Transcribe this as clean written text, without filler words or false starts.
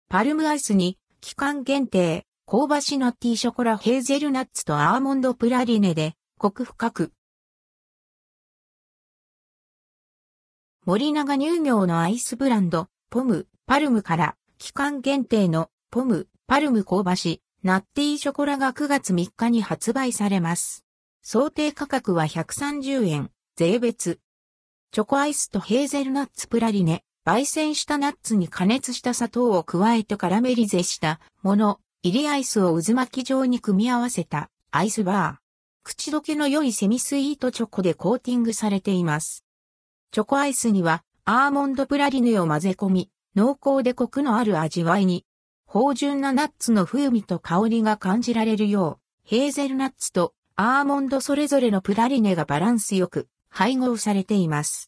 パルムアイスに期間限定、香ばしナッティショコラヘーゼルナッツとアーモンドプラリネでコク深く。森永乳業のアイスブランド、ポム、パルムから期間限定のポム、パルム香ばしナッティショコラが9月3日に発売されます。想定価格は130円、税別。チョコアイスとヘーゼルナッツプラリネ、焙煎したナッツに加熱した砂糖を加えてカラメリゼしたもの、入りアイスを渦巻き状に組み合わせたアイスバー。口どけの良いセミスイートチョコでコーティングされています。チョコアイスにはアーモンドプラリネを混ぜ込み、濃厚でコクのある味わいに、芳醇なナッツの風味と香りが感じられるよう、ヘーゼルナッツとアーモンドそれぞれのプラリネがバランスよく配合されています。